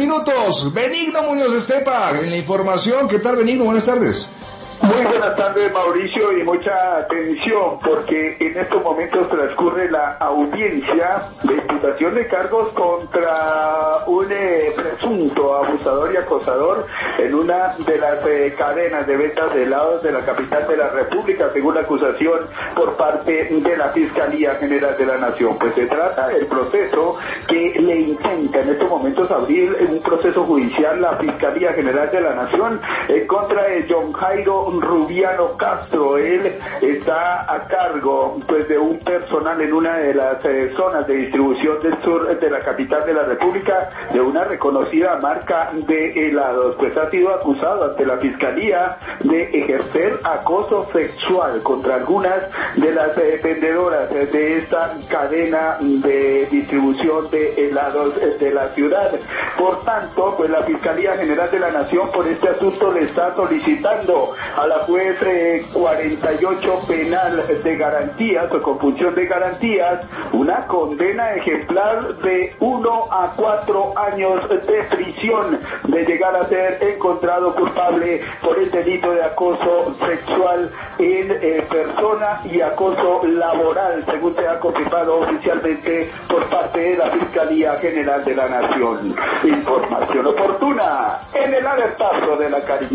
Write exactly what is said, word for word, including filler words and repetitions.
minutos. Benigno Muñoz Estepa, en la información. ¿Qué tal, Benigno? Buenas tardes. Muy buenas tardes, Mauricio, y mucha atención porque en estos momentos transcurre la audiencia de imputación de cargos contra un eh, presunto abusador y acosador en una de las eh, cadenas de ventas de helados de la capital de la República, según la acusación por parte de la Fiscalía General de la Nación. Pues se trata del proceso que le intenta en estos momentos abrir un proceso judicial la Fiscalía General de la Nación en contra de John Jairo Rubiano Castro. Él está a cargo pues de un personal en una de las eh, zonas de distribución del sur de la capital de la República de una reconocida marca de helados. Pues ha sido acusado ante la Fiscalía de ejercer acoso sexual contra algunas de las eh, vendedoras eh, de esta cadena de distribución de helados eh, de la ciudad. Por tanto, pues la Fiscalía General de la Nación por este asunto le está solicitando a la juez eh, cuarenta y ocho penal de garantías o con función de garantías una condena ejemplar de uno a cuatro años de prisión de llegar a ser encontrado culpable por el delito de acoso sexual en eh, persona y acoso laboral, según se ha confirmado oficialmente por parte de la Fiscalía General de la Nación. Información oportuna en el alertazo de la cariño.